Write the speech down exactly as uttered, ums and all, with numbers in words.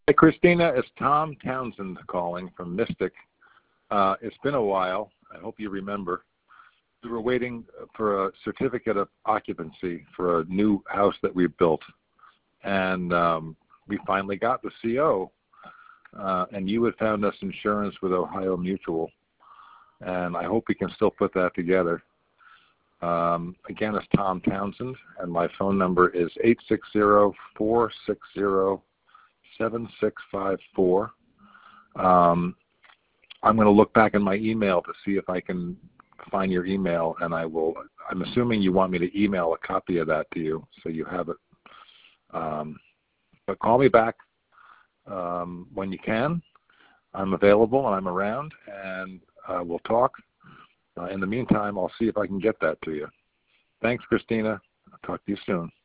Hey, Christina, it's Tom Townsend calling from Mystic. Uh, it's been a while. I hope you remember. We were waiting for a certificate of occupancy for a new house that we built, and um, we finally got the C O, uh, and you had found us insurance with Ohio Mutual, and I hope we can still put that together. Um, again, it's Tom Townsend, and my phone number is eight six zero, four six zero, seven six five four. Um, I'm going to look back in my email to see if I can find your email, and I will. I'm assuming you want me to email a copy of that to you, so you have it. Um, but call me back um, when you can. I'm available and I'm around, and uh, we'll talk. Uh, in the meantime, I'll see if I can get that to you. Thanks, Christina. I'll talk to you soon.